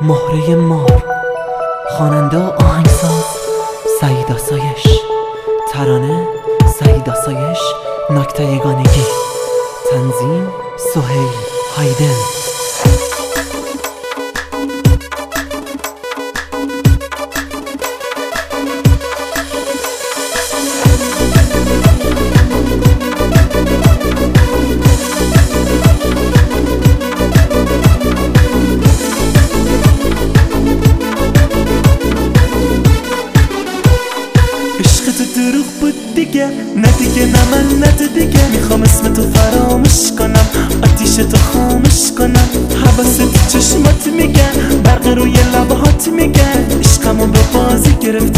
مهره مار، خواننده و آهنگساز سعید آسایش، ترانه سعید آسایش، نکته یگانگی، تنظیم سهیل هایدن. دروغ بود دیگه، نه دیگه، نه من، نه تو دیگه. میخوام اسم تو فراموش کنم، آتیش تو خاموش کنم. حواست چشمات میگن، برق روی لبهات میگن، عشقمو به بازی گرفت